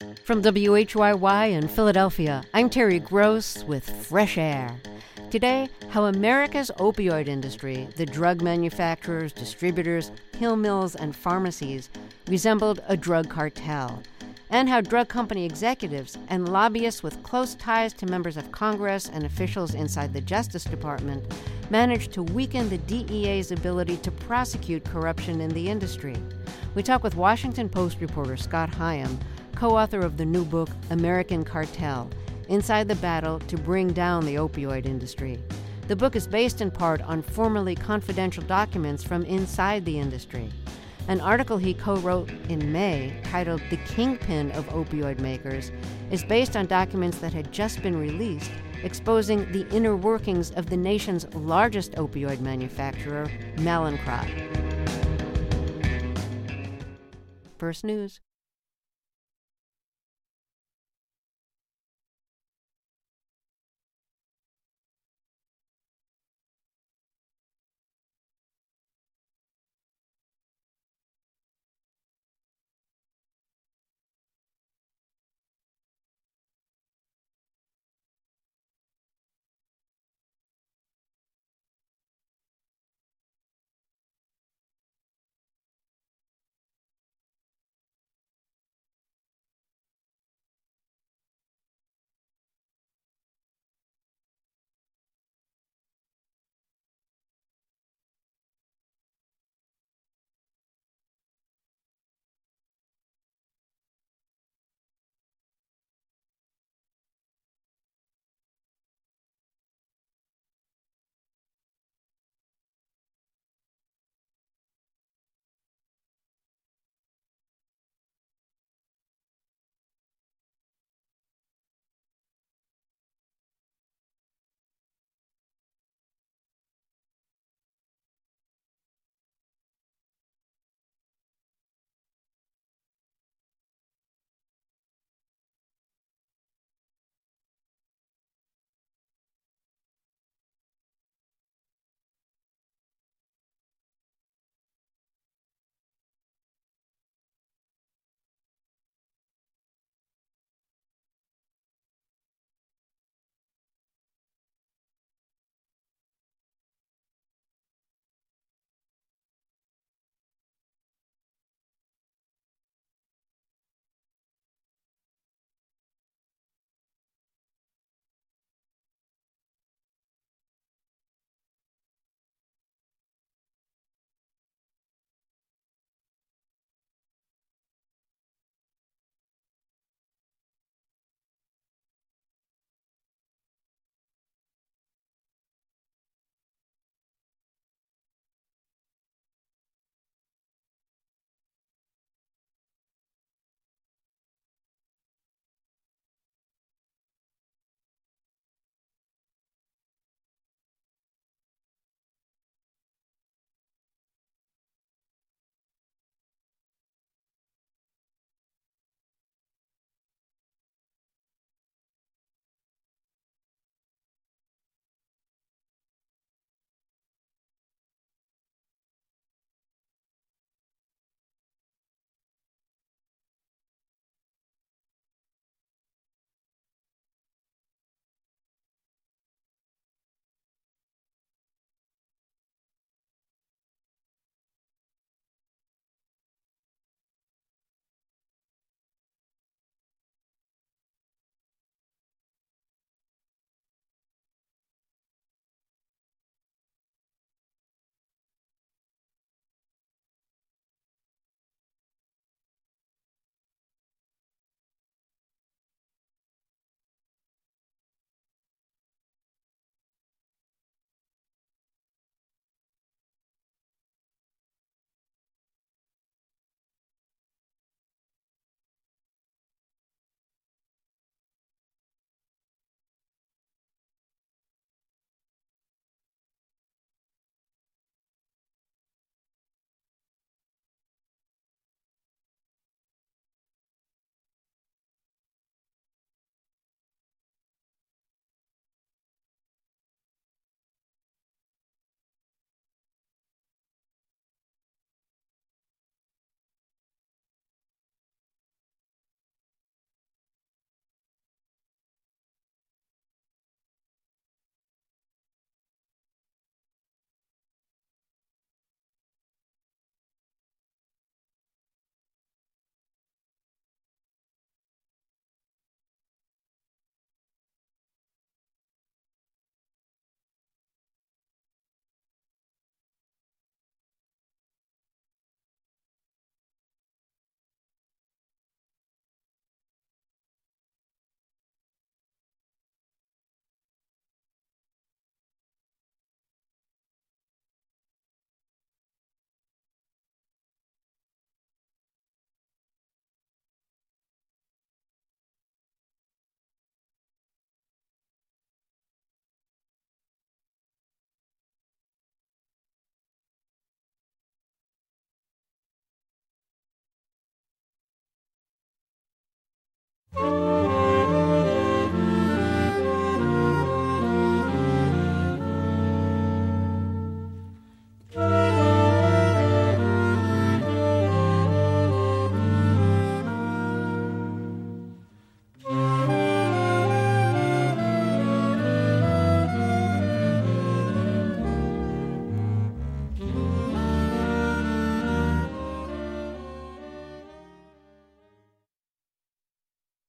From WHYY in Philadelphia, I'm Terry Gross with Fresh Air. Today, how America's opioid industry, the drug manufacturers, distributors, pill mills, and pharmacies, resembled a drug cartel, and how drug company executives and lobbyists with close ties to members of Congress and officials inside the Justice Department managed to weaken the DEA's ability to prosecute corruption in the industry. We talk with Washington Post reporter Scott Higham, co-author of the new book American Cartel: Inside the Battle to Bring Down the Opioid Industry. The book is based in part on formerly confidential documents from inside the industry. An article he co-wrote in May, titled The Kingpin of Opioid Makers, is based on documents that had just been released, exposing the inner workings of the nation's largest opioid manufacturer, Mallinckrodt. First News.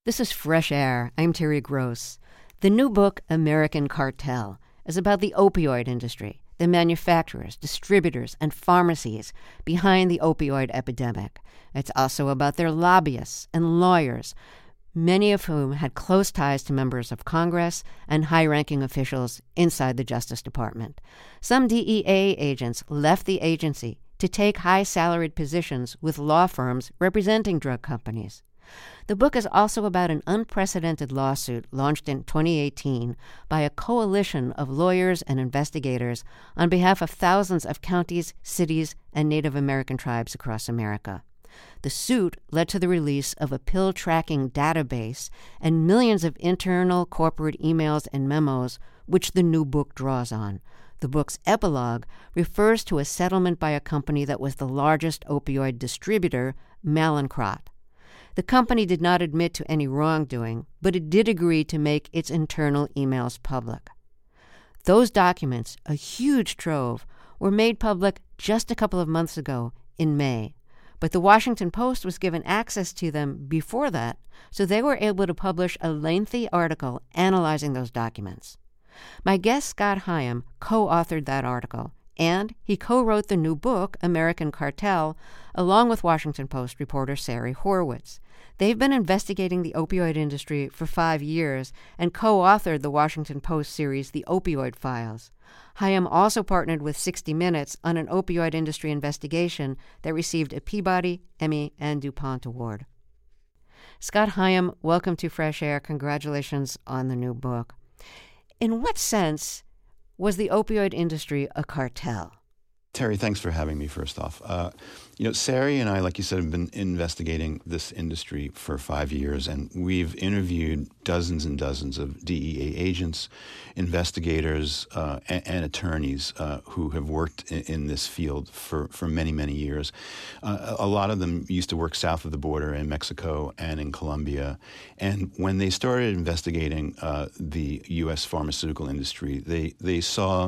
This is Fresh Air. I'm Terry Gross. The new book, American Cartel, is about the opioid industry, the manufacturers, distributors, and pharmacies behind the opioid epidemic. It's also about their lobbyists and lawyers, many of whom had close ties to members of Congress and high-ranking officials inside the Justice Department. Some DEA agents left the agency to take high-salaried positions with law firms representing drug companies. The book is also about an unprecedented lawsuit launched in 2018 by a coalition of lawyers and investigators on behalf of thousands of counties, cities, and Native American tribes across America. The suit led to the release of a pill tracking database and millions of internal corporate emails and memos, which the new book draws on. The book's epilogue refers to a settlement by a company that was the largest opioid distributor, Mallinckrodt. The company did not admit to any wrongdoing, but it did agree to make its internal emails public. Those documents, a huge trove, were made public just a couple of months ago, in May. But the Washington Post was given access to them before that, so they were able to publish a lengthy article analyzing those documents. My guest, Scott Higham, co-authored that article, and he co-wrote the new book, American Cartel, along with Washington Post reporter Sari Horwitz. They've been investigating the opioid industry for 5 years and co-authored the Washington Post series, The Opioid Files. Higham also partnered with 60 Minutes on an opioid industry investigation that received a Peabody, Emmy, and DuPont Award. Scott Higham, welcome to Fresh Air. Congratulations on the new book. In what sense was the opioid industry a cartel? Terry, thanks for having me, first off. Sari and I, like you said, have been investigating this industry for 5 years, and we've interviewed dozens and dozens of DEA agents, investigators, and attorneys who have worked in this field for many, many years. A lot of them used to work south of the border in Mexico and in Colombia. And when they started investigating the U.S. pharmaceutical industry, they saw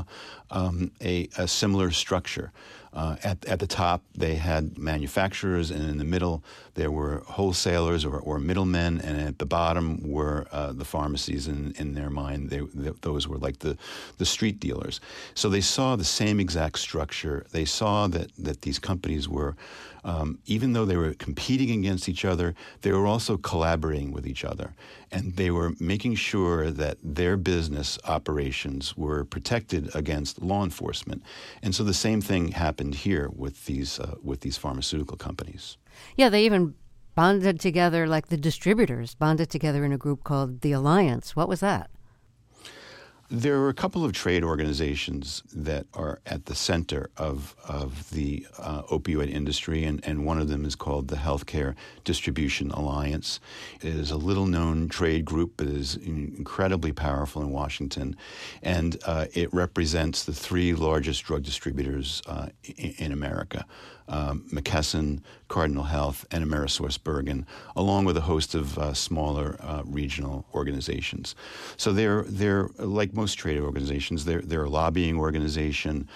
a similar structure. At the top, they had manufacturers, and in the middle, there were wholesalers or middlemen, and at the bottom were the pharmacies. In their mind, those were like the street dealers. So they saw the same exact structure. They saw that these companies were, even though they were competing against each other, they were also collaborating with each other. And they were making sure that their business operations were protected against law enforcement. And so the same thing happened here with these pharmaceutical companies. Yeah, they even bonded together, like the distributors bonded together in a group called the Alliance. What was that? There are a couple of trade organizations that are at the center of the opioid industry, and one of them is called the Healthcare Distribution Alliance. It is a little-known trade group, but is incredibly powerful in Washington, and it represents the 3 largest drug distributors in America. McKesson, Cardinal Health, and AmerisourceBergen, along with a host of smaller regional organizations. So they're like most trade organizations. They're a lobbying organization.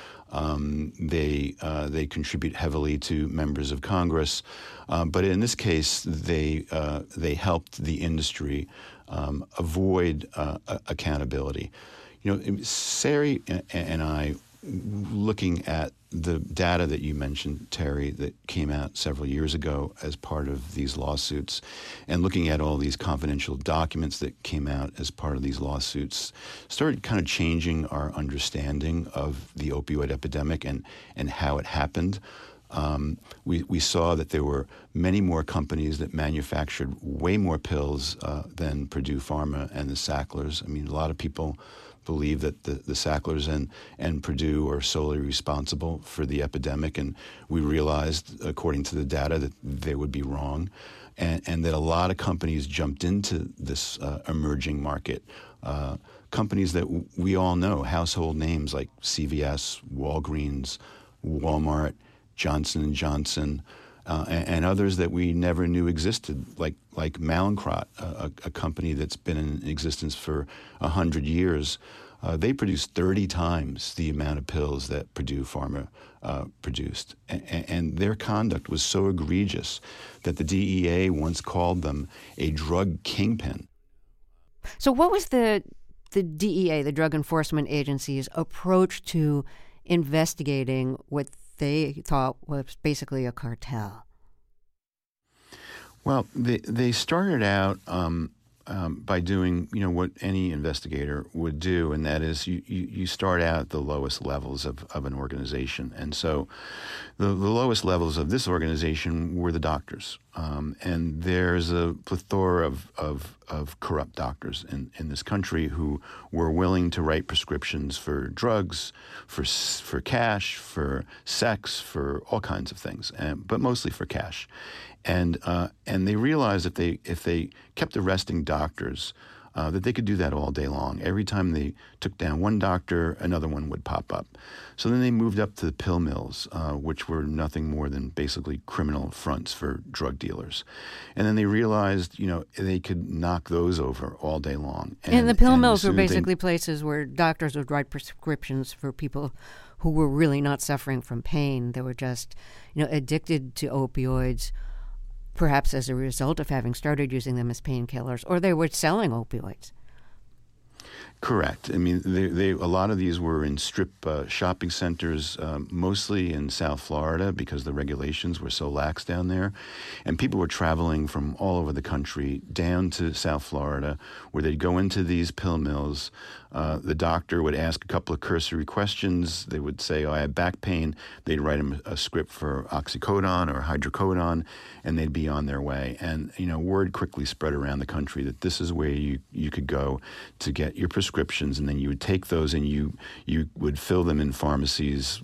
They contribute heavily to members of Congress, but in this case, they helped the industry avoid accountability. Sari and I, looking at the data that you mentioned, Terry, that came out several years ago as part of these lawsuits, and looking at all these confidential documents that came out as part of these lawsuits, started kind of changing our understanding of the opioid epidemic and how it happened. We saw that there were many more companies that manufactured way more pills than Purdue Pharma and the Sacklers. I mean, a lot of people believe that the Sacklers and Purdue are solely responsible for the epidemic, and we realized, according to the data, that they would be wrong, and that a lot of companies jumped into this emerging market. Companies that we all know, household names like CVS, Walgreens, Walmart, Johnson & Johnson, and others that we never knew existed, like Mallinckrodt, a company that's been in existence for 100 years. They produced 30 times the amount of pills that Purdue Pharma produced. And their conduct was so egregious that the DEA once called them a drug kingpin. So what was the DEA, the Drug Enforcement Agency's approach to investigating what they thought was basically a cartel? Well, they started out by doing, what any investigator would do, and that is you start out at the lowest levels of an organization. And so the lowest levels of this organization were the doctors. And there's a plethora of corrupt doctors in this country who were willing to write prescriptions for drugs, for cash, for sex, for all kinds of things, but mostly for cash. And they realized if they kept arresting doctors, that they could do that all day long. Every time they took down one doctor, another one would pop up. So then they moved up to the pill mills, which were nothing more than basically criminal fronts for drug dealers. And then they realized, they could knock those over all day long. And the pill mills were basically places where doctors would write prescriptions for people who were really not suffering from pain. They were just, addicted to opioids, perhaps as a result of having started using them as painkillers, or they were selling opioids. Correct. I mean, a lot of these were in strip shopping centers, mostly in South Florida because the regulations were so lax down there. And people were traveling from all over the country down to South Florida, where they'd go into these pill mills. The doctor would ask a couple of cursory questions. They would say, I have back pain. They'd write them a script for oxycodone or hydrocodone, and they'd be on their way. And, word quickly spread around the country that this is where you could go to get your prescriptions, and then you would take those and you would fill them in pharmacies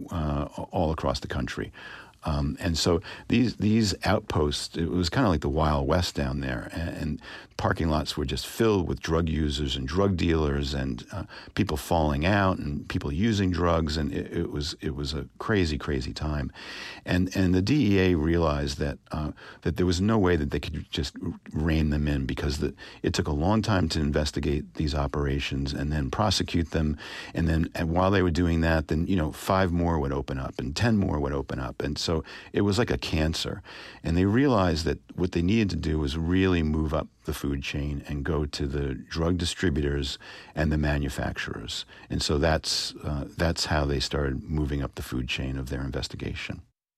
all across the country. And so these outposts, it was kind of like the Wild West down there, and parking lots were just filled with drug users and drug dealers and people falling out and people using drugs, and it was a crazy, crazy time. And the DEA realized that there was no way that they could just rein them in, because it took a long time to investigate these operations and then prosecute them, and while they were doing that, then 5 more would open up and 10 more would open up, and so it was like a cancer. And they realized that what they needed to do was really move up the food chain and go to the drug distributors and the manufacturers. And so that's how they started moving up the food chain of their investigation.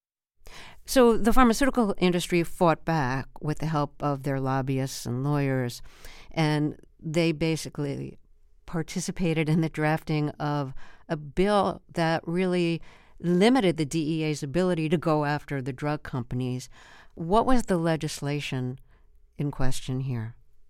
So the pharmaceutical industry fought back with the help of their lobbyists and lawyers, and they basically participated in the drafting of a bill that really limited the DEA's ability to go after the drug companies. What was the legislation in question here?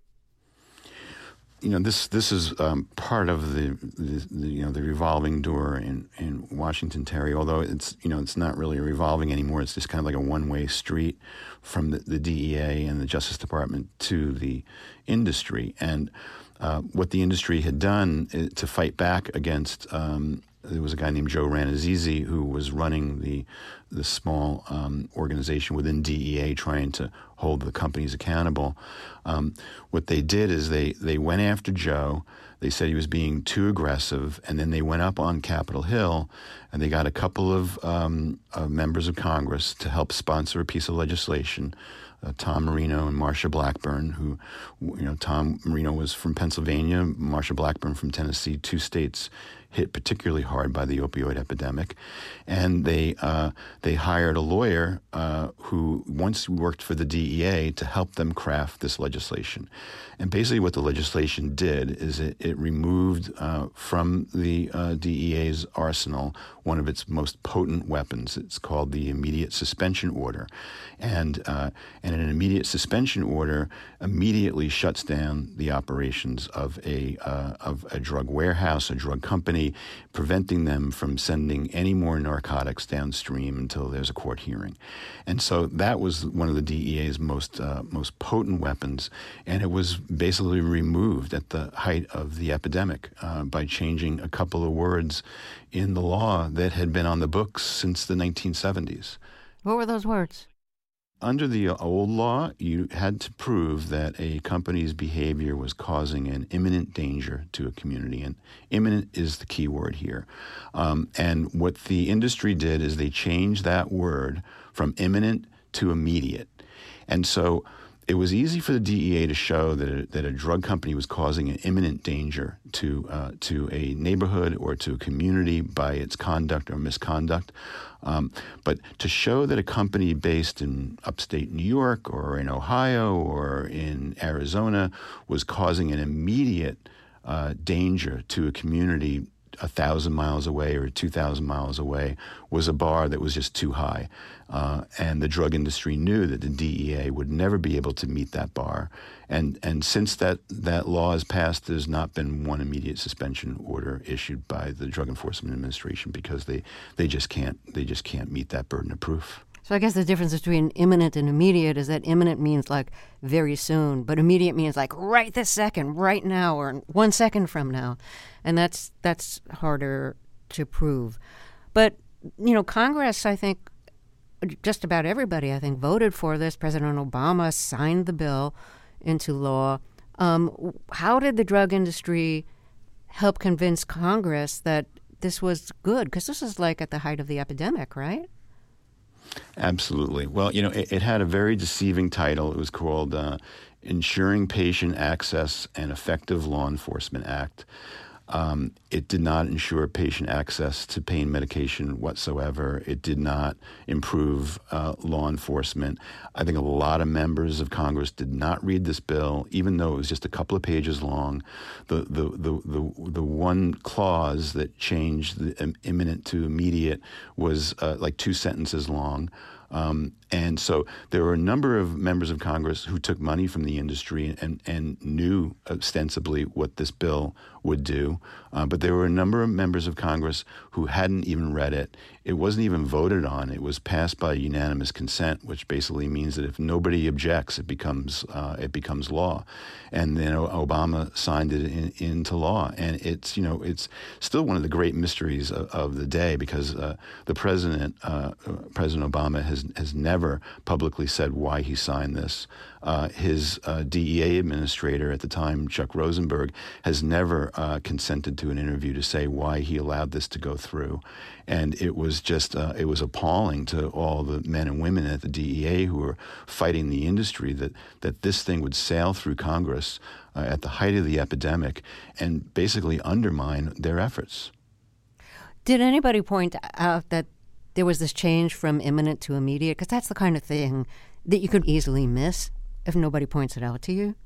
This is part of the revolving door in Washington, Terry. Although it's not really revolving anymore. It's just kind of like a one-way street from the DEA and the Justice Department to the industry. And what the industry had done to fight back against. There was a guy named Joe Ranazizi who was running the small organization within DEA trying to hold the companies accountable. What they did is they went after Joe. They said he was being too aggressive, and then they went up on Capitol Hill and they got a couple of members of Congress to help sponsor a piece of legislation. Tom Marino and Marsha Blackburn, who, Tom Marino was from Pennsylvania, Marsha Blackburn from Tennessee, 2 states hit particularly hard by the opioid epidemic. And they hired a lawyer who once worked for the DEA to help them craft this legislation. And basically what the legislation did is it removed from the DEA's arsenal one of its most potent weapons. It's called the immediate suspension order. And an immediate suspension order immediately shuts down the operations of a drug warehouse, a drug company, preventing them from sending any more narcotics downstream until there's a court hearing. And so that was one of the DEA's most potent weapons, and it was basically removed at the height of the epidemic by changing a couple of words in the law that had been on the books since the 1970s. What were those words? Under the old law, you had to prove that a company's behavior was causing an imminent danger to a community, and imminent is the key word here. And what the industry did is they changed that word from imminent to immediate. And so it was easy for the DEA to show that a drug company was causing an imminent danger to a neighborhood or to a community by its conduct or misconduct. But to show that a company based in upstate New York or in Ohio or in Arizona was causing an immediate danger to a community 1,000 miles away or 2,000 miles away was a bar that was just too high. And the drug industry knew that the DEA would never be able to meet that bar. And since that law has passed, there's not been one immediate suspension order issued by the Drug Enforcement Administration because they just can't meet that burden of proof. So I guess the difference between imminent and immediate is that imminent means like very soon, but immediate means like right this second, right now, or 1 second from now. And that's harder to prove. But, Congress, I think, just about everybody, I think, voted for this. President Obama signed the bill into law. How did the drug industry help convince Congress that this was good? Because this is like at the height of the epidemic, right? Absolutely. Well, it had a very deceiving title. It was called Ensuring Patient Access and Effective Law Enforcement Act. It did not ensure patient access to pain medication whatsoever. It did not improve law enforcement. I think a lot of members of Congress did not read this bill, even though it was just a couple of pages long. The one clause that changed the imminent to immediate was like 2 sentences long. And so there were a number of members of Congress who took money from the industry and knew ostensibly what this bill would do. But there were a number of members of Congress who hadn't even read it. It wasn't even voted on. It was passed by unanimous consent, which basically means that if nobody objects, it becomes law. And then Obama signed it into law. And it's still one of the great mysteries of the day because the President Obama has never publicly said why he signed this. His DEA administrator at the time, Chuck Rosenberg, has never consented to an interview to say why he allowed this to go through. And it was just, it was appalling to all the men and women at the DEA who were fighting the industry that this thing would sail through Congress at the height of the epidemic and basically undermine their efforts. Did anybody point out that there was this change from imminent to immediate? Because that's the kind of thing that you could easily miss if nobody points it out to you.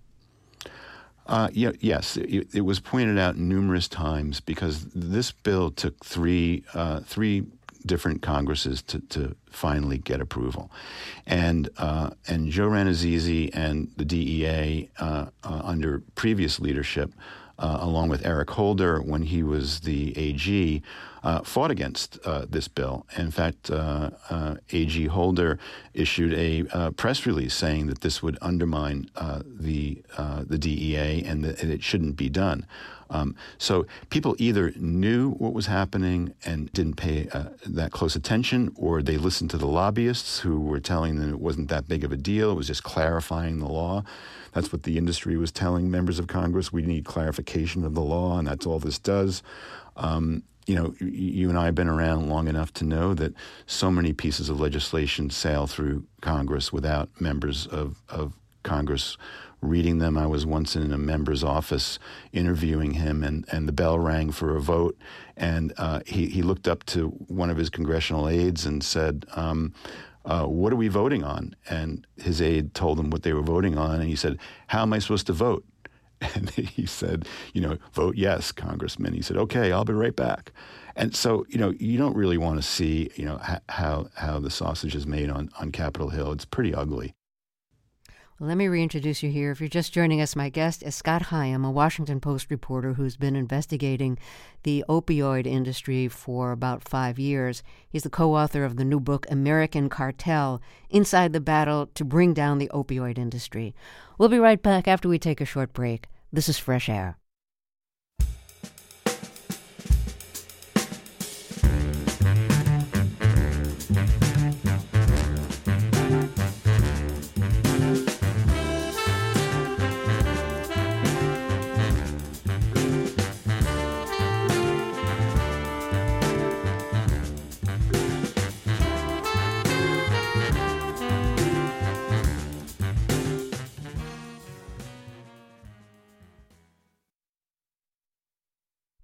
Yes, it was pointed out numerous times because this bill took three different Congresses to finally get approval, and Joe Ranazzisi and the DEA under previous leadership, along with Eric Holder when he was the AG, fought against this bill. In fact, AG Holder issued a press release saying that this would undermine the DEA and that it shouldn't be done. So people either knew what was happening and didn't pay that close attention, or they listened to the lobbyists who were telling them it wasn't that big of a deal. It was just clarifying the law. That's what the industry was telling members of Congress. We need clarification of the law, and that's all this does. You and I have been around long enough to know that so many pieces of legislation sail through Congress without members of Congress reading them. I was once in a member's office interviewing him, and the bell rang for a vote, and he looked up to one of his congressional aides and said, what are we voting on? And his aide told him what they were voting on, and he said, how am I supposed to vote? And he said, vote yes, Congressman. He said, okay, I'll be right back. And so, you don't really want to see, how the sausage is made on Capitol Hill. It's pretty ugly. Well, let me reintroduce you here. If you're just joining us, my guest is Scott Higham, a Washington Post reporter who's been investigating the opioid industry for about 5 years. He's the co-author of the new book, American Cartel, Inside the Battle to Bring Down the Opioid Industry. We'll be right back after we take a short break. This is Fresh Air.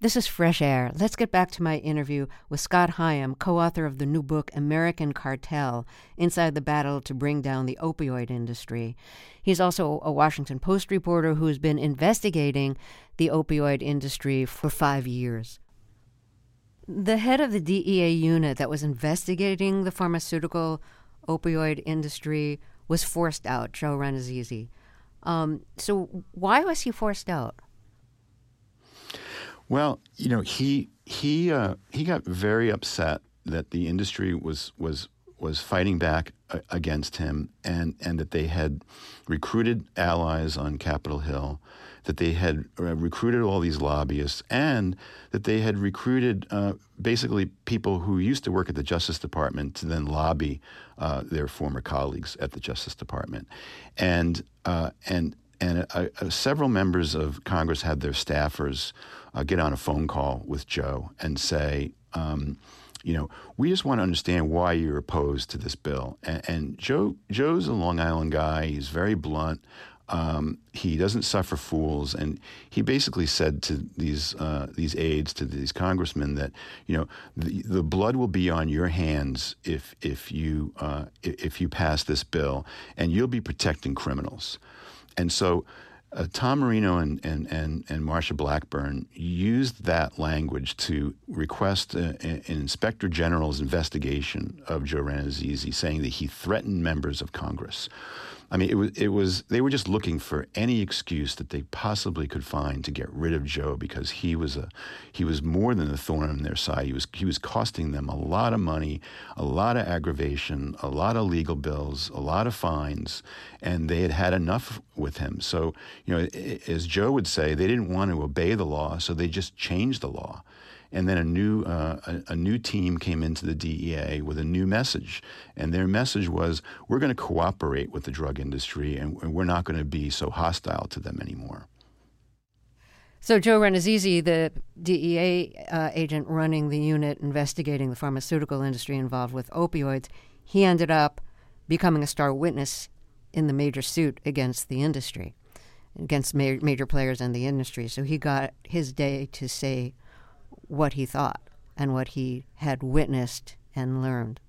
This is Fresh Air. Let's get back to my interview with Scott Higham, co-author of the new book American Cartel: Inside the Battle to Bring Down the Opioid Industry. He's also a Washington Post reporter who has been investigating the opioid industry for 5 years. The head of the DEA unit that was investigating the pharmaceutical opioid industry was forced out, Joe Rannazzisi. So why was he forced out? Well, he got very upset that the industry was fighting back against him, and that they had recruited allies on Capitol Hill, that they had recruited all these lobbyists, and that they had recruited basically people who used to work at the Justice Department to then lobby their former colleagues at the Justice Department, and several members of Congress had their staffers get on a phone call with Joe and say, we just want to understand why you're opposed to this bill. And Joe's a Long Island guy. He's very blunt. He doesn't suffer fools, and he basically said to these aides, to these congressmen, that the blood will be on your hands if you pass this bill, and you'll be protecting criminals. And so Tom Marino and Marsha Blackburn used that language to request an inspector general's investigation of Joe Rannazzisi, saying that he threatened members of Congress. I mean, they were just looking for any excuse that they possibly could find to get rid of Joe, because he was more than a thorn in their side. He was costing them a lot of money, a lot of aggravation, a lot of legal bills, a lot of fines, and they had had enough with him. So, as Joe would say, they didn't want to obey the law, so they just changed the law. And then a new team came into the DEA with a new message. And their message was, we're going to cooperate with the drug industry, and we're not going to be so hostile to them anymore. So Joe Rannazzisi, the DEA agent running the unit investigating the pharmaceutical industry involved with opioids, he ended up becoming a star witness in the major suit against the industry, against major players in the industry. So he got his day to say what he thought and what he had witnessed and learned.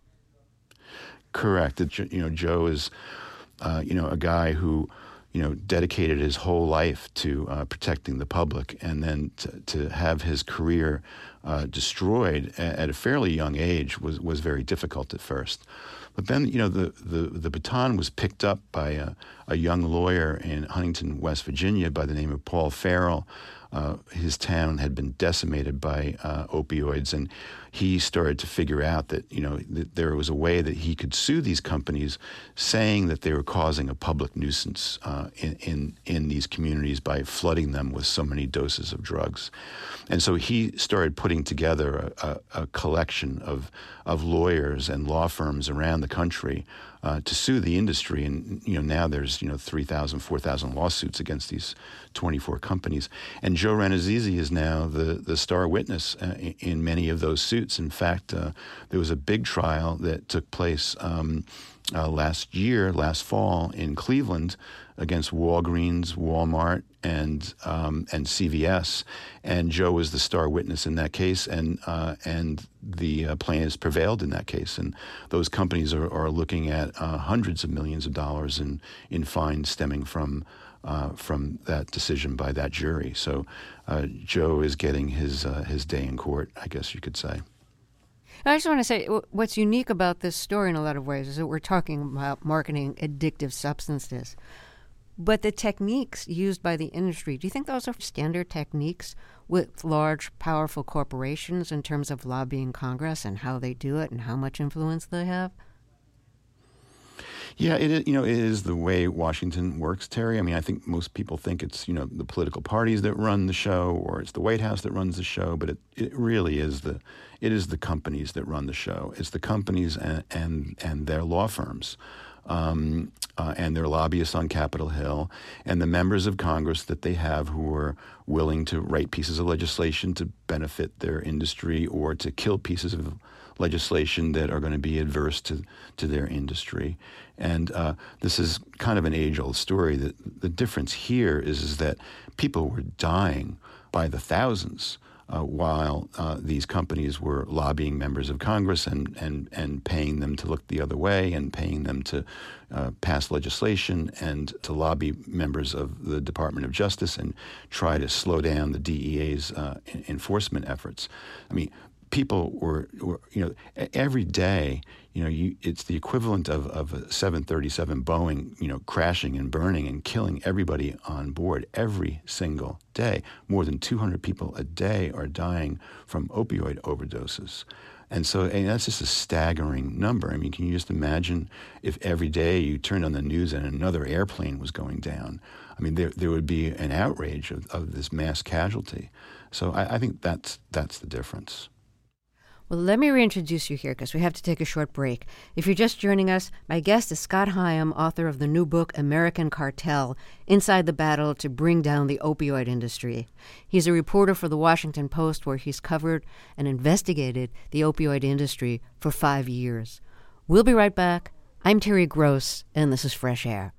Correct. Joe is, a guy who, dedicated his whole life to protecting the public, and then to have his career destroyed at a fairly young age was very difficult at first. But then, the baton was picked up by a young lawyer in Huntington, West Virginia, by the name of Paul Farrell. His town had been decimated by opioids, and he started to figure out that that there was a way that he could sue these companies, saying that they were causing a public nuisance in these communities by flooding them with so many doses of drugs. And so he started putting together a collection of lawyers and law firms around the country to sue the industry. And now there's 3,000, 4,000 lawsuits against these 24 companies. And Joe Rannazzisi is now the star witness in many of those suits. In fact, there was a big trial that took place last fall in Cleveland against Walgreens, Walmart, and CVS, and Joe was the star witness in that case, and the plaintiffs prevailed in that case, and those companies are looking at hundreds of millions of dollars in fines stemming from that decision by that jury. So Joe is getting his day in court, I guess you could say. I just want to say what's unique about this story in a lot of ways is that we're talking about marketing addictive substances. But the techniques used by the industry, do you think those are standard techniques with large, powerful corporations in terms of lobbying Congress and how they do it and how much influence they have? Yeah, it is the way Washington works, Terry. I mean, I think most people think it's, the political parties that run the show, or it's the White House that runs the show, but it really is the companies that run the show. It's the companies and their law firms. And their lobbyists on Capitol Hill, and the members of Congress that they have who are willing to write pieces of legislation to benefit their industry, or to kill pieces of legislation that are going to be adverse to their industry. And this is kind of an age-old story. That the difference here is that people were dying by the thousands while these companies were lobbying members of Congress and paying them to look the other way and paying them to pass legislation and to lobby members of the Department of Justice and try to slow down the DEA's enforcement efforts. I mean, people were every day, it's the equivalent of a 737 Boeing, crashing and burning and killing everybody on board every single day. More than 200 people a day are dying from opioid overdoses. And so that's just a staggering number. I mean, can you just imagine if every day you turned on the news and another airplane was going down? I mean, there would be an outrage of this mass casualty. So I think that's the difference. Well, let me reintroduce you here because we have to take a short break. If you're just joining us, my guest is Scott Higham, author of the new book, American Cartel, Inside the Battle to Bring Down the Opioid Industry. He's a reporter for The Washington Post where he's covered and investigated the opioid industry for 5 years. We'll be right back. I'm Terry Gross, and this is Fresh Air.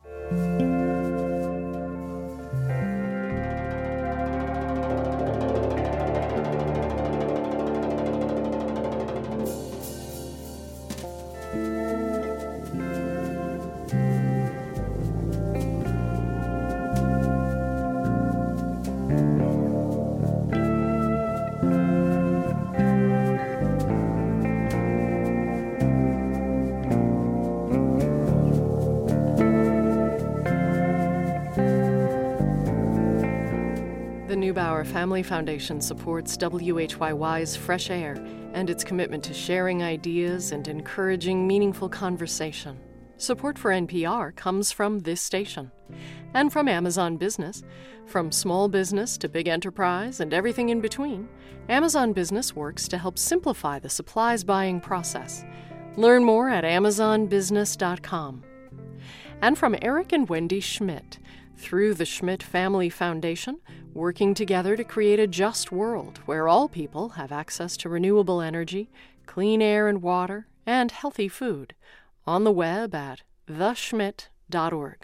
Neubauer Family Foundation supports WHYY's Fresh Air and its commitment to sharing ideas and encouraging meaningful conversation. Support for NPR comes from this station and from Amazon Business. From small business to big enterprise and everything in between, Amazon Business works to help simplify the supplies buying process. Learn more at amazonbusiness.com. And from Eric and Wendy Schmidt, through the Schmidt Family Foundation, working together to create a just world where all people have access to renewable energy, clean air and water, and healthy food. On the web at theschmidt.org.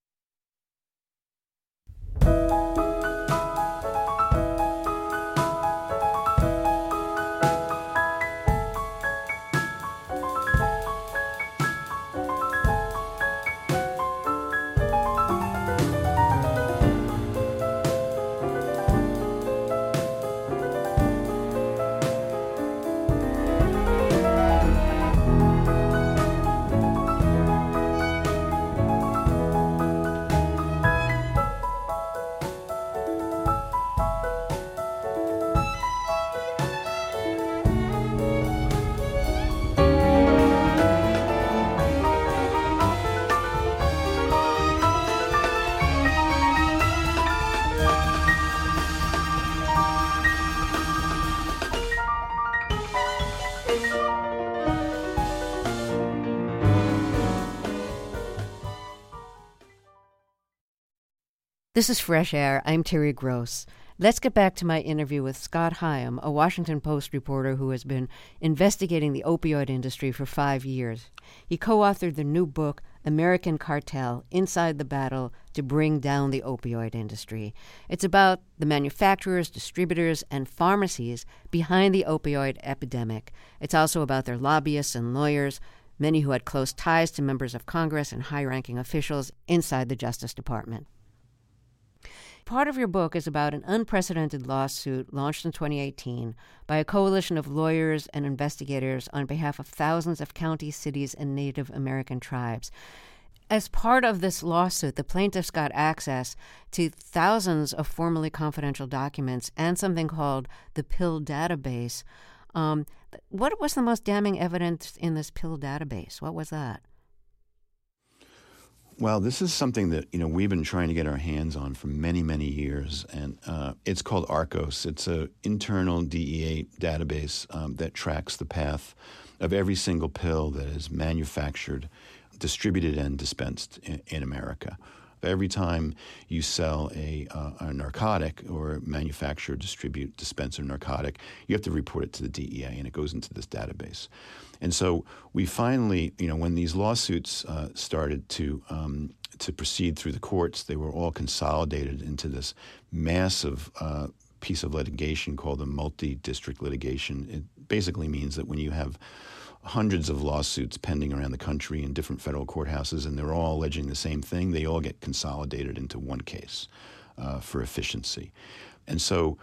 This is Fresh Air. I'm Terry Gross. Let's get back to my interview with Scott Higham, a Washington Post reporter who has been investigating the opioid industry for 5 years. He co-authored the new book, American Cartel, Inside the Battle to Bring Down the Opioid Industry. It's about the manufacturers, distributors, and pharmacies behind the opioid epidemic. It's also about their lobbyists and lawyers, many who had close ties to members of Congress and high-ranking officials inside the Justice Department. Part of your book is about an unprecedented lawsuit launched in 2018 by a coalition of lawyers and investigators on behalf of thousands of counties, cities, and Native American tribes. As part of this lawsuit, the plaintiffs got access to thousands of formerly confidential documents and something called the PIL database. What was the most damning evidence in this PIL database? What was that? Well, this is something that, we've been trying to get our hands on for many, many years, and it's called ARCOS. It's an internal DEA database that tracks the path of every single pill that is manufactured, distributed, and dispensed in America. Every time you sell a narcotic or manufacture, distribute, dispense a narcotic, you have to report it to the DEA, and it goes into this database. And so we finally, when these lawsuits started to proceed through the courts, they were all consolidated into this massive piece of litigation called a multi-district litigation. It basically means that when you have hundreds of lawsuits pending around the country in different federal courthouses, and they're all alleging the same thing, they all get consolidated into one case for efficiency. And so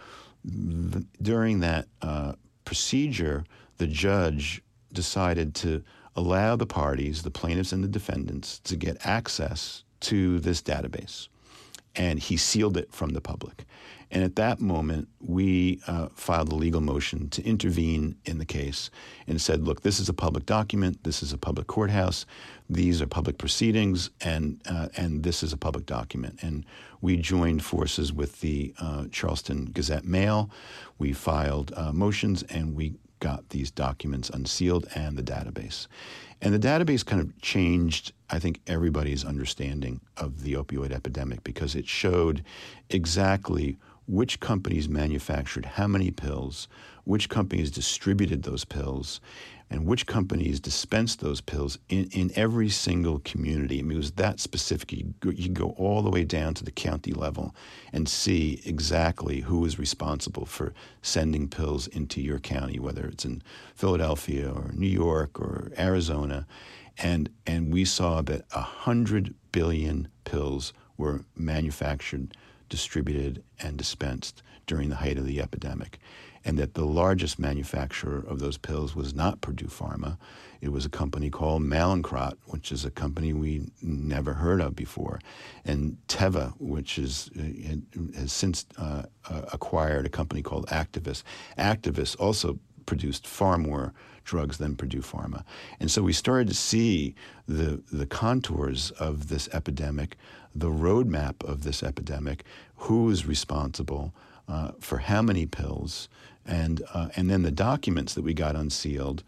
during that procedure, the judge decided to allow the parties, the plaintiffs and the defendants, to get access to this database. And he sealed it from the public. And at that moment, we filed a legal motion to intervene in the case and said, look, this is a public document, this is a public courthouse, these are public proceedings, and this is a public document. And we joined forces with the Charleston Gazette-Mail. We filed motions, and we got these documents unsealed and the database. And the database kind of changed, I think, everybody's understanding of the opioid epidemic, because it showed exactly which companies manufactured how many pills, which companies distributed those pills, and which companies dispensed those pills in every single community. I mean, it was that specific. You go all the way down to the county level and see exactly who was responsible for sending pills into your county, whether it's in Philadelphia or New York or Arizona. And we saw that 100 billion pills were manufactured, distributed, and dispensed during the height of the epidemic, and that the largest manufacturer of those pills was not Purdue Pharma. It was a company called Mallinckrodt, which is a company we never heard of before, and Teva, which has since acquired a company called Actavis. Actavis also produced far more drugs than Purdue Pharma. And so we started to see the contours of this epidemic, the roadmap of this epidemic, who is responsible for how many pills, and then the documents that we got unsealed,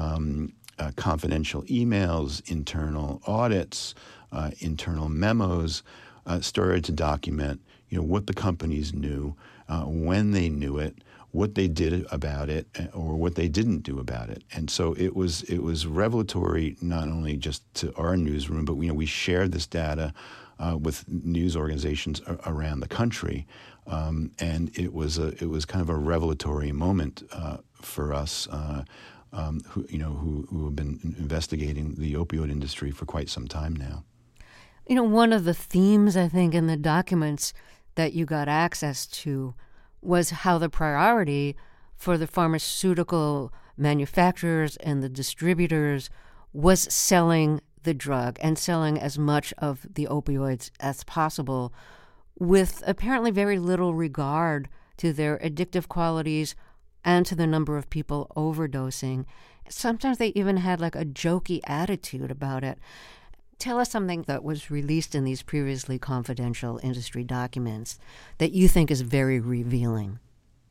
confidential emails, internal audits, internal memos, started to document, what the companies knew, when they knew it, what they did about it, or what they didn't do about it. And so it was revelatory, not only just to our newsroom, but we shared this data with news organizations around the country, and it was kind of a revelatory moment for us, who have been investigating the opioid industry for quite some time now. One of the themes, I think, in the documents that you got access to was how the priority for the pharmaceutical manufacturers and the distributors was selling the drug and selling as much of the opioids as possible, with apparently very little regard to their addictive qualities and to the number of people overdosing. Sometimes they even had like a jokey attitude about it. Tell us something that was released in these previously confidential industry documents that you think is very revealing.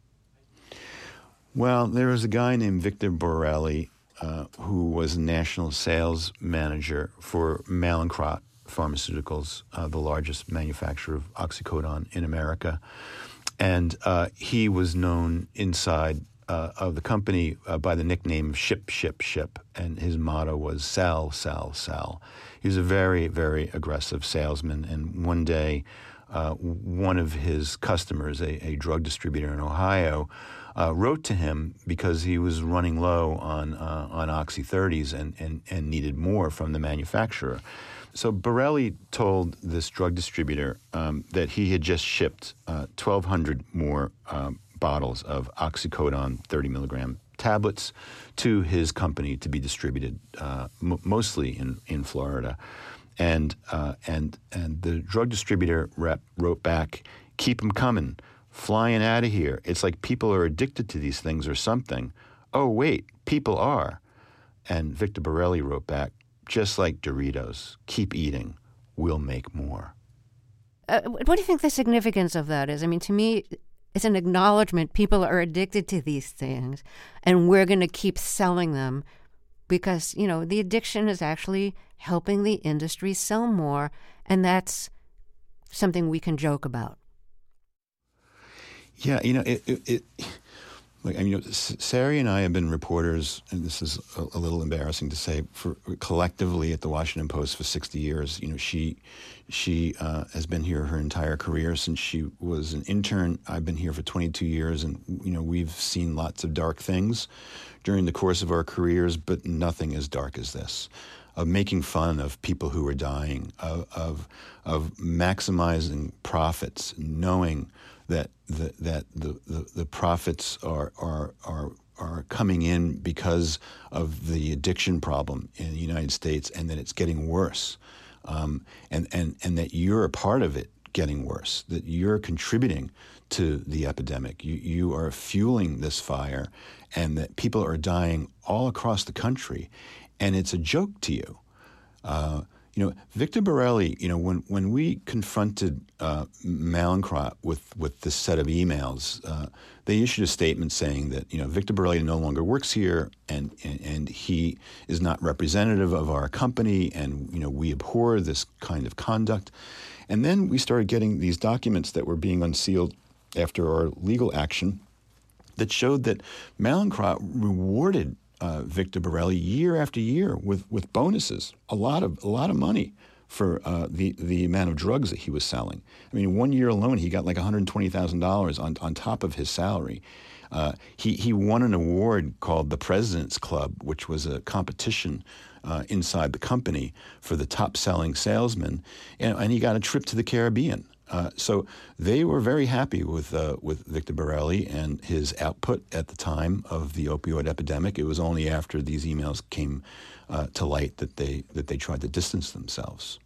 Well, there was a guy named Victor Borelli who was national sales manager for Mallinckrodt Pharmaceuticals, the largest manufacturer of oxycodone in America. And he was known inside of the company by the nickname Ship, Ship, Ship. And his motto was sell, sell, sell. He was a very, very aggressive salesman. And one day, one of his customers, a drug distributor in Ohio, wrote to him because he was running low on Oxy-30s and needed more from the manufacturer. So Borelli told this drug distributor that he had just shipped 1,200 more bottles of oxycodone 30 milligram tablets to his company to be distributed mostly in Florida. And the drug distributor rep wrote back, "Keep them coming, flying out of here. It's like people are addicted to these things or something. Oh, wait, people are." And Victor Borelli wrote back, "Just like Doritos, keep eating. We'll make more." What do you think the significance of that is? I mean, to me, it's an acknowledgement people are addicted to these things, and we're going to keep selling them because, the addiction is actually helping the industry sell more, and that's something we can joke about. Yeah, Sari and I have been reporters, and this is a little embarrassing to say, for collectively at the Washington Post for 60 years. She has been here her entire career since she was an intern. I've been here for 22 years, and we've seen lots of dark things during the course of our careers, but nothing as dark as this. Of making fun of people who are dying, of maximizing profits, knowing that the profits are coming in because of the addiction problem in the United States, and that it's getting worse, and that you're a part of it getting worse, that you're contributing to the epidemic. You are fueling this fire, and that people are dying all across the country, and it's a joke to you. Victor Borelli, when we confronted Mallinckrodt with this set of emails, they issued a statement saying that, Victor Borelli no longer works here, and he is not representative of our company, and, we abhor this kind of conduct. And then we started getting these documents that were being unsealed after our legal action that showed that Mallinckrodt rewarded Victor Borelli year after year with bonuses, a lot of money for the amount of drugs that he was selling. I mean, 1 year alone, he got like $120,000 on top of his salary. He won an award called the President's Club, which was a competition inside the company for the top-selling salesman, and he got a trip to the Caribbean. So they were very happy with Victor Borelli and his output at the time of the opioid epidemic. It was only after these emails came to light that they tried to distance themselves.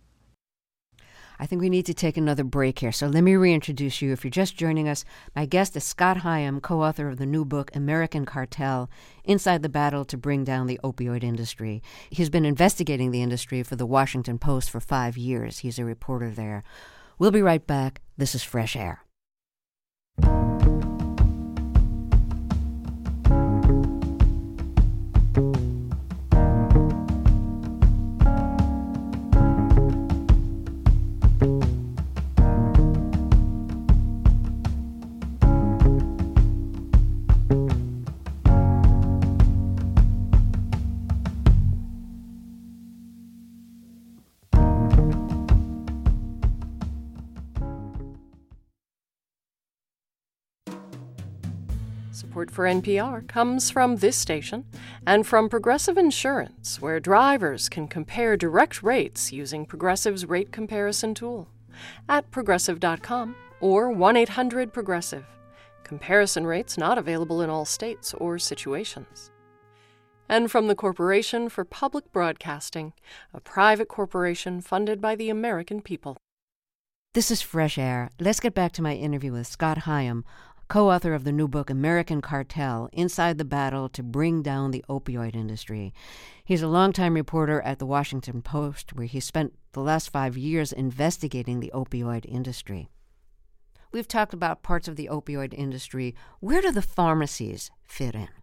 I think we need to take another break here, so let me reintroduce you. If you're just joining us, my guest is Scott Higham, co-author of the new book, American Cartel, Inside the Battle to Bring Down the Opioid Industry. He's been investigating the industry for the Washington Post for 5 years. He's a reporter there. We'll be right back. This is Fresh Air. Support for NPR comes from this station and from Progressive Insurance, where drivers can compare direct rates using Progressive's rate comparison tool at Progressive.com or 1-800-PROGRESSIVE. Comparison rates not available in all states or situations. And from the Corporation for Public Broadcasting, a private corporation funded by the American people. This is Fresh Air. Let's get back to my interview with Scott Higham, co-author of the new book, American Cartel, Inside the Battle to Bring Down the Opioid Industry. He's a longtime reporter at the Washington Post, where he spent the last 5 years investigating the opioid industry. We've talked about parts of the opioid industry. Where do the pharmacies fit in?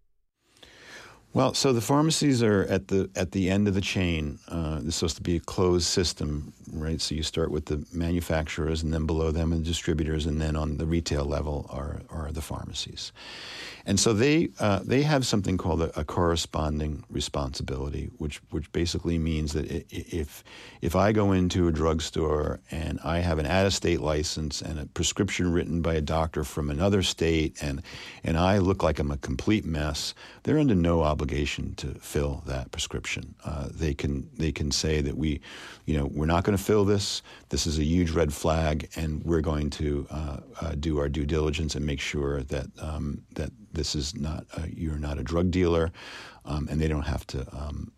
Well, so the pharmacies are at the end of the chain. It's supposed to be a closed system, right? So you start with the manufacturers, and then below them are the distributors, and then on the retail level are the pharmacies. And so they have something called a corresponding responsibility, which basically means that if I go into a drugstore and I have an out-of-state license and a prescription written by a doctor from another state, and I look like I'm a complete mess, they're under no obligation to fill that prescription. They can say that we're not going to fill this. This is a huge red flag, and we're going to do our due diligence and make sure that that this is not you're not a drug dealer, and they don't have to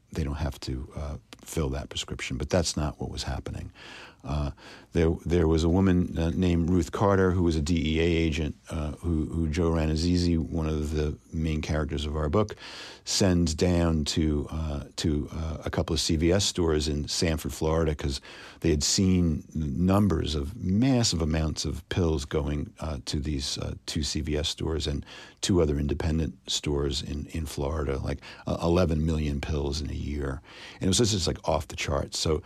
fill that prescription. But that's not what was happening. There was a woman named Ruth Carter, who was a DEA agent, who Joe Ranazizi, one of the main characters of our book, sends down to a couple of CVS stores in Sanford, Florida, because they had seen numbers of massive amounts of pills going to these 2 CVS stores and 2 other independent stores in Florida, like 11 million pills in a year. And it was just this like off the charts. So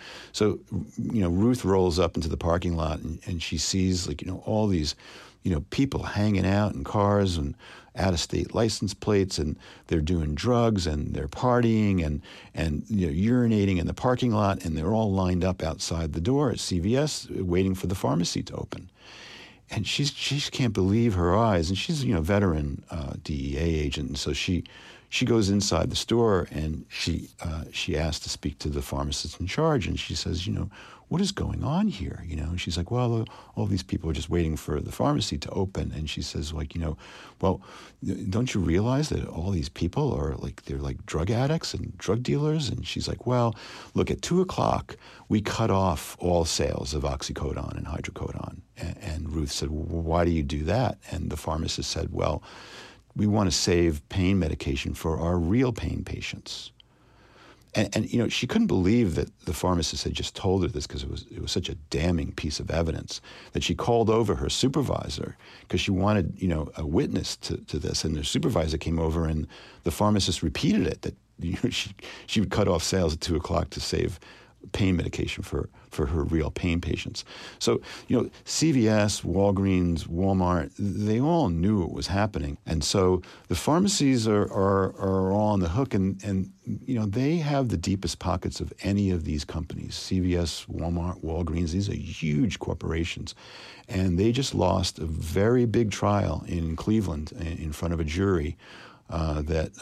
Ruth rolls up into the parking lot and she sees all these, people hanging out in cars and out-of-state license plates, and they're doing drugs and they're partying and urinating in the parking lot, and they're all lined up outside the door at CVS waiting for the pharmacy to open. And she can't believe her eyes, and she's a veteran DEA agent, and so she goes inside the store and she asks to speak to the pharmacist in charge, and she says, what is going on here? And she's like, well, all these people are just waiting for the pharmacy to open. And she says, well, don't you realize that all these people are they're drug addicts and drug dealers? And she's like, well, look, at 2:00, we cut off all sales of oxycodone and hydrocodone. And Ruth said, well, why do you do that? And the pharmacist said, well, we want to save pain medication for our real pain patients. And she couldn't believe that the pharmacist had just told her this, because it was such a damning piece of evidence that she called over her supervisor because she wanted, a witness to this. And the supervisor came over and the pharmacist repeated it, that she would cut off sales at 2:00 to save pain medication for her real pain patients. So, CVS, Walgreens, Walmart, they all knew what was happening. And so the pharmacies are all on the hook, and they have the deepest pockets of any of these companies. CVS, Walmart, Walgreens, these are huge corporations. And they just lost a very big trial in Cleveland in front of a jury that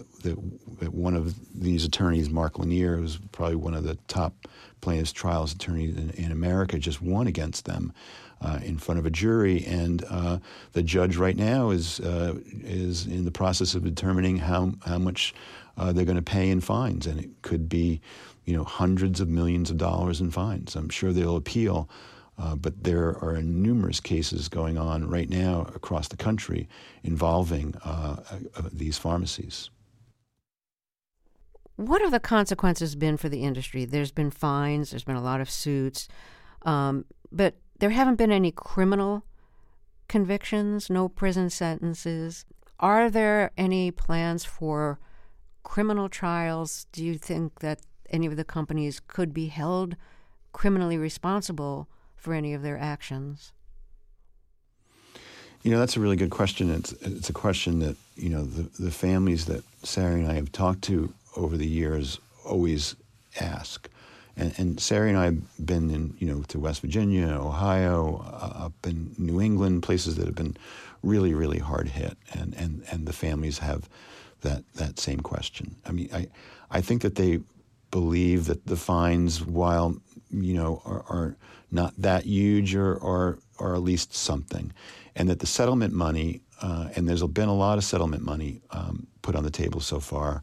one of these attorneys, Mark Lanier, who's probably one of the top plaintiffs' trials attorneys in America, just won against them in front of a jury. And the judge right now is in the process of determining how much they're going to pay in fines, and it could be hundreds of millions of dollars in fines. I'm sure they'll appeal. But there are numerous cases going on right now across the country involving these pharmacies. What have the consequences been for the industry? There's been fines, there's been a lot of suits, but there haven't been any criminal convictions, no prison sentences. Are there any plans for criminal trials? Do you think that any of the companies could be held criminally responsible for any of their actions? That's a really good question. It's a question that, the families that Sari and I have talked to over the years always ask. And Sari and I have been in, to West Virginia, Ohio, up in New England, places that have been really, really hard hit. And the families have that same question. I mean, I think that they believe that the fines, while, are not that huge, or at least something. And that the settlement money, and there's been a lot of settlement money put on the table so far.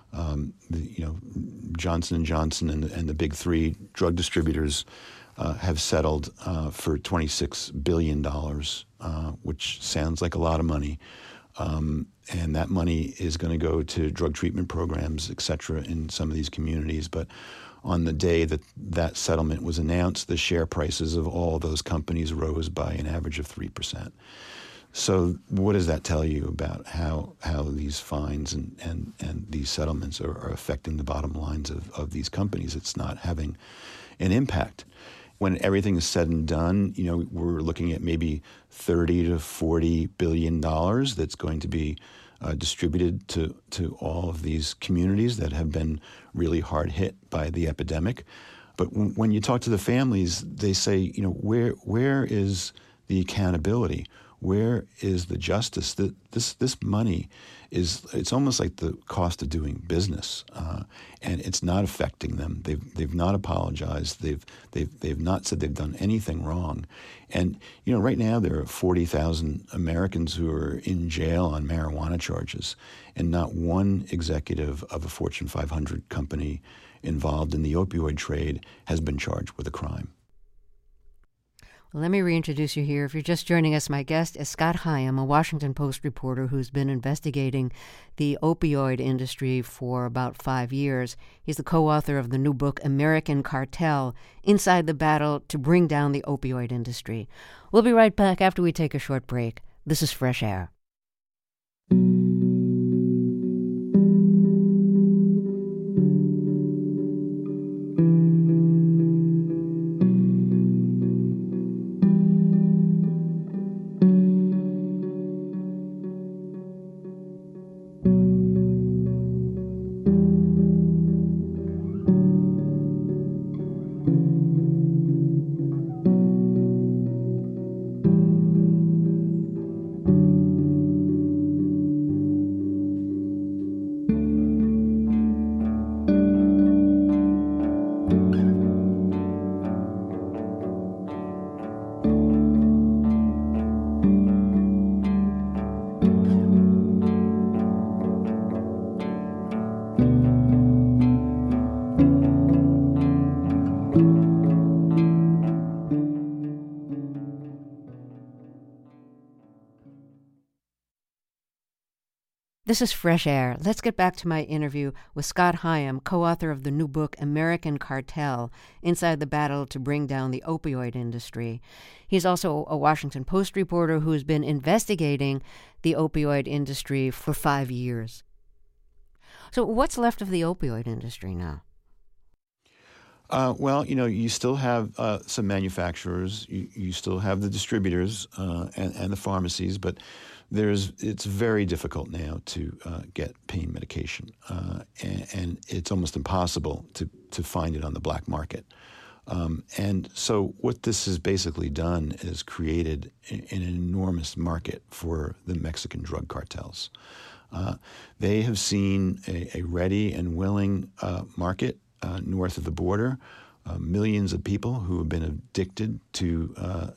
Johnson & Johnson and the big three drug distributors have settled for $26 billion, which sounds like a lot of money. And that money is going to go to drug treatment programs, et cetera, in some of these communities. But on the day that settlement was announced, the share prices of all those companies rose by an average of 3%. So what does that tell you about how these fines and these settlements are affecting the bottom lines of these companies? It's not having an impact. When everything is said and done, we're looking at maybe $30 to $40 billion that's going to be distributed to all of these communities that have been really hard hit by the epidemic. But when you talk to the families, they say, where is the accountability? Where is the justice? This money it's almost like the cost of doing business, and it's not affecting them. They've not apologized. They've not said they've done anything wrong. And right now there are 40,000 Americans who are in jail on marijuana charges, and not one executive of a Fortune 500 company involved in the opioid trade has been charged with a crime. Let me reintroduce you here. If you're just joining us, my guest is Scott Higham, a Washington Post reporter who's been investigating the opioid industry for about 5 years. He's the co-author of the new book, American Cartel, Inside the Battle to Bring Down the Opioid Industry. We'll be right back after we take a short break. This is Fresh Air. This is Fresh Air. Let's get back to my interview with Scott Higham, co-author of the new book, American Cartel, Inside the Battle to Bring Down the Opioid Industry. He's also a Washington Post reporter who has been investigating the opioid industry for 5 years. So what's left of the opioid industry now? Well, you still have some manufacturers. You still have the distributors and the pharmacies, but it's very difficult now to get pain medication, and it's almost impossible to find it on the black market. And so what this has basically done is created an enormous market for the Mexican drug cartels. They have seen a ready and willing market north of the border, millions of people who have been addicted to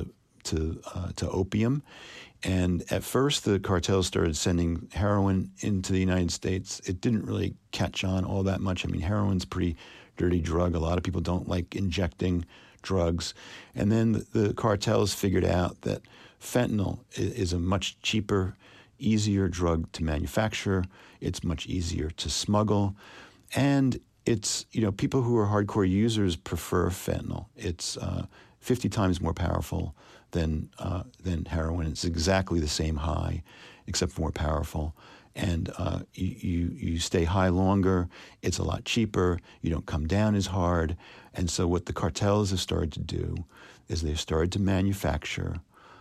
opium. And at first, the cartels started sending heroin into the United States. It didn't really catch on all that much. I mean, heroin's a pretty dirty drug. A lot of people don't like injecting drugs. And then the cartels figured out that fentanyl is a much cheaper, easier drug to manufacture. It's much easier to smuggle. And it's, people who are hardcore users prefer fentanyl. It's 50 times more powerful than heroin. It's exactly the same high, except more powerful. And you stay high longer. It's a lot cheaper. You don't come down as hard. And so what the cartels have started to do is they've started to manufacture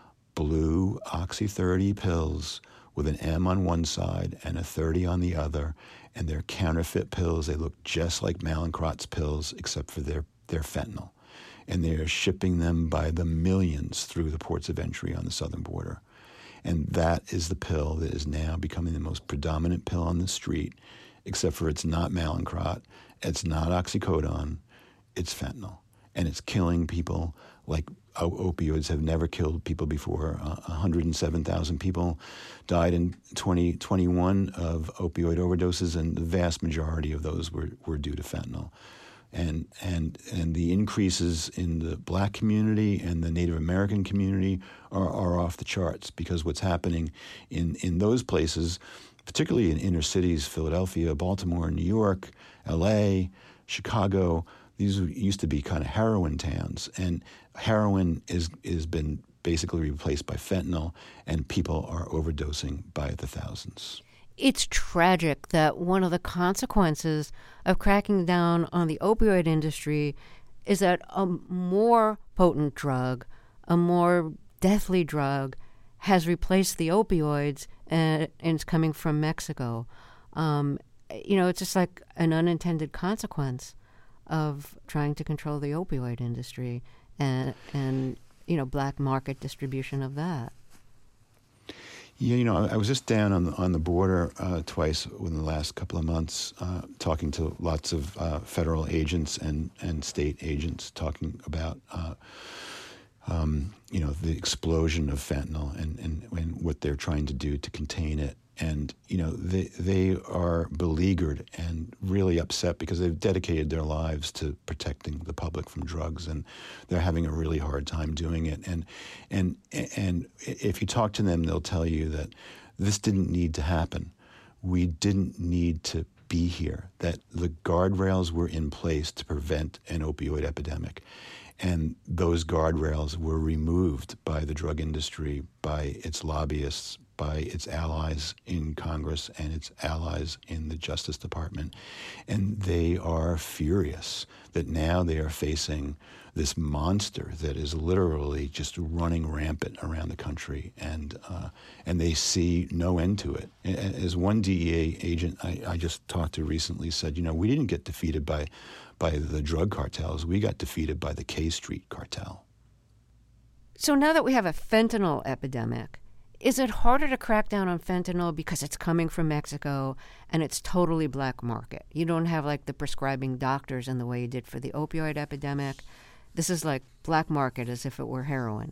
blue Oxy 30 pills with an M on one side and a 30 on the other. And they're counterfeit pills. They look just like Mallinckrodt's pills, except for their fentanyl. And they're shipping them by the millions through the ports of entry on the southern border. And that is the pill that is now becoming the most predominant pill on the street, except for it's not Mallinckrodt, it's not oxycodone, it's fentanyl. And it's killing people like opioids have never killed people before. 107,000 people died in 2021 of opioid overdoses, and the vast majority of those were due to fentanyl. And the increases in the black community and the Native American community are off the charts, because what's happening in those places, particularly in inner cities, Philadelphia, Baltimore, New York, L.A., Chicago, these used to be kind of heroin towns, and heroin is been basically replaced by fentanyl, and people are overdosing by the thousands. It's tragic that one of the consequences of cracking down on the opioid industry is that a more potent drug, a more deathly drug, has replaced the opioids, and it's coming from Mexico. It's just like an unintended consequence of trying to control the opioid industry and black market distribution of that. Yeah, I was just down on the border twice within the last couple of months, talking to lots of federal agents and state agents, talking about the explosion of fentanyl and what they're trying to do to contain it. And they are beleaguered and really upset because they've dedicated their lives to protecting the public from drugs, and they're having a really hard time doing it. And if you talk to them, they'll tell you that this didn't need to happen. We didn't need to be here. That the guardrails were in place to prevent an opioid epidemic. And those guardrails were removed by the drug industry, by its lobbyists, by its allies in Congress and its allies in the Justice Department. And they are furious that now they are facing this monster that is literally just running rampant around the country, and they see no end to it. As one DEA agent I just talked to recently said, we didn't get defeated by the drug cartels. We got defeated by the K Street cartel. So now that we have a fentanyl epidemic, is it harder to crack down on fentanyl because it's coming from Mexico and it's totally black market? You don't have like the prescribing doctors in the way you did for the opioid epidemic. This is like black market as if it were heroin.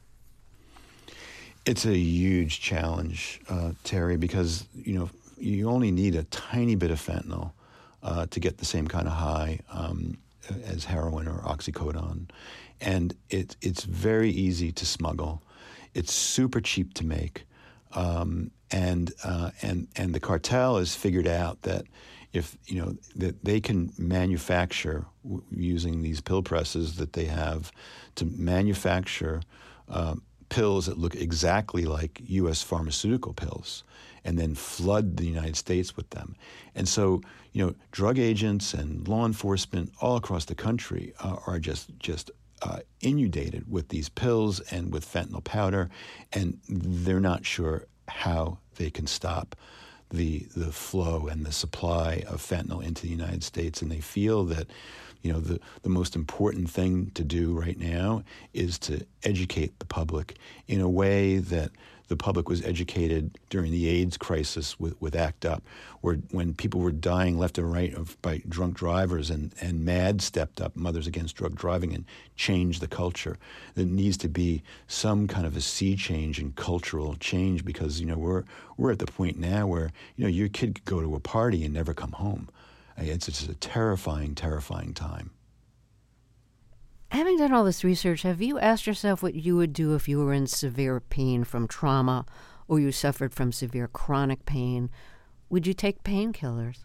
It's a huge challenge, Terry, because, you only need a tiny bit of fentanyl to get the same kind of high as heroin or oxycodone. And it's very easy to smuggle. It's super cheap to make. And the cartel has figured out that if that they can manufacture using these pill presses that they have to manufacture pills that look exactly like U.S. pharmaceutical pills, and then flood the United States with them. And so, drug agents and law enforcement all across the country are just inundated with these pills and with fentanyl powder, and they're not sure how they can stop the flow and the supply of fentanyl into the United States. And they feel that, the most important thing to do right now is to educate the public in a way that the public was educated during the AIDS crisis with ACT UP, where when people were dying left and right by drunk drivers, and MAD stepped up, Mothers Against Drug Driving, and changed the culture. There needs to be some kind of a sea change and cultural change, because we're at the point now where your kid could go to a party and never come home. It's just a terrifying, terrifying time. Having done all this research, have you asked yourself what you would do if you were in severe pain from trauma, or you suffered from severe chronic pain? Would you take painkillers?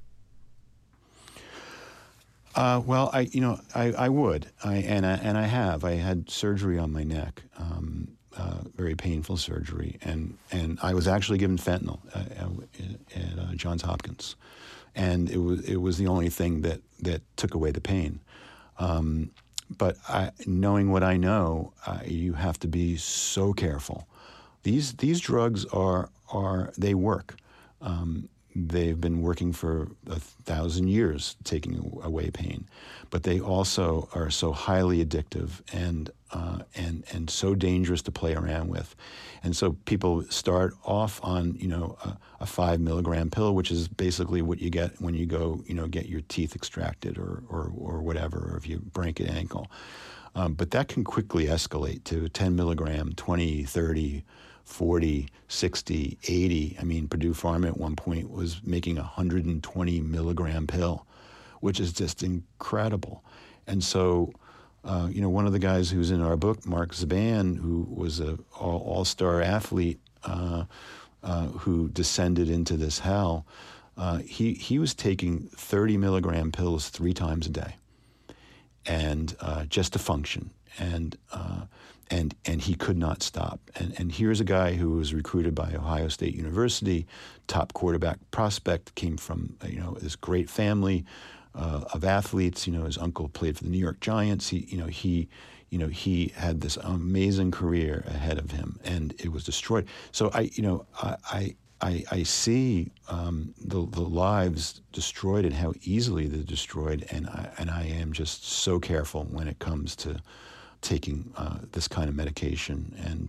Well, I would, and I have. I had surgery on my neck, very painful surgery, and I was actually given fentanyl at Johns Hopkins, and it was the only thing that took away the pain. But knowing what I know, you have to be so careful. These drugs they work. They've been working for 1,000 years, taking away pain, but they also are so highly addictive and so dangerous to play around with. And so people start off on a 5 milligram pill, which is basically what you get when you go get your teeth extracted or whatever, or if you break an ankle. But that can quickly escalate to 10 milligram, 20, 30, 40, 60, 80. I mean, Purdue Pharma at one point was making a 120 milligram pill, which is just incredible. And so, one of the guys who's in our book, Mark Zaban, who was an all-star athlete who descended into this hell, he was taking 30 milligram pills 3 times a day, and just to function. And he could not stop. And here's a guy who was recruited by Ohio State University, top quarterback prospect, came from this great family of athletes. His uncle played for the New York Giants. He had this amazing career ahead of him, and it was destroyed. So I see the lives destroyed and how easily they're destroyed, and I am just so careful when it comes to taking this kind of medication, and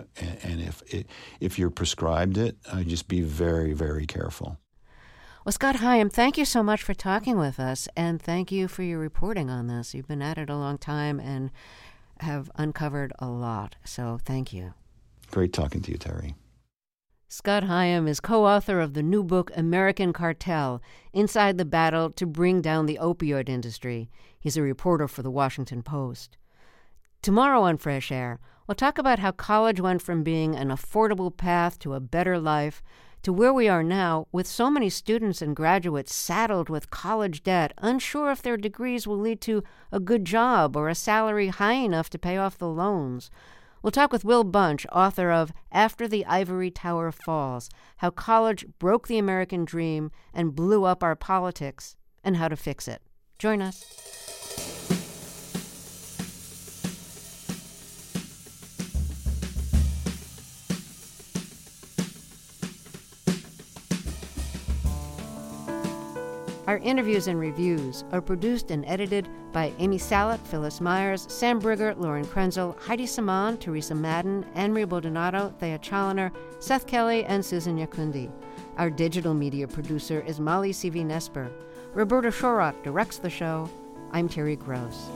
if you're prescribed it, just be very, very careful. Well, Scott Higham, thank you so much for talking with us, and thank you for your reporting on this. You've been at it a long time and have uncovered a lot, so thank you. Great talking to you, Terry. Scott Higham is co-author of the new book, American Cartel, Inside the Battle to Bring Down the Opioid Industry. He's a reporter for The Washington Post. Tomorrow on Fresh Air, we'll talk about how college went from being an affordable path to a better life to where we are now with so many students and graduates saddled with college debt, unsure if their degrees will lead to a good job or a salary high enough to pay off the loans. We'll talk with Will Bunch, author of After the Ivory Tower Falls, How College Broke the American Dream and Blew Up Our Politics, and How to Fix It. Join us. Our interviews and reviews are produced and edited by Amy Salat, Phyllis Myers, Sam Brigger, Lauren Krenzel, Heidi Saman, Teresa Madden, Anne-Marie Baldonado, Thea Challoner, Seth Kelly, and Susan Yakundi. Our digital media producer is Molly C.V. Nesper. Roberta Shorrock directs the show. I'm Terry Gross.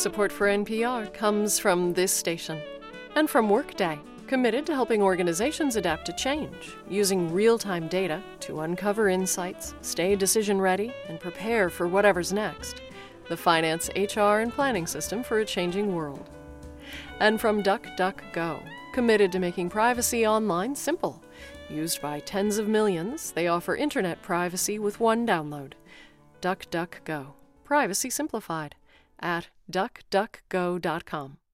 Support for NPR comes from this station and from Workday, committed to helping organizations adapt to change, using real-time data to uncover insights, stay decision-ready, and prepare for whatever's next. The finance, HR, and planning system for a changing world. And from DuckDuckGo, committed to making privacy online simple. Used by tens of millions, they offer internet privacy with one download. DuckDuckGo. Privacy simplified. At duckduckgo.com.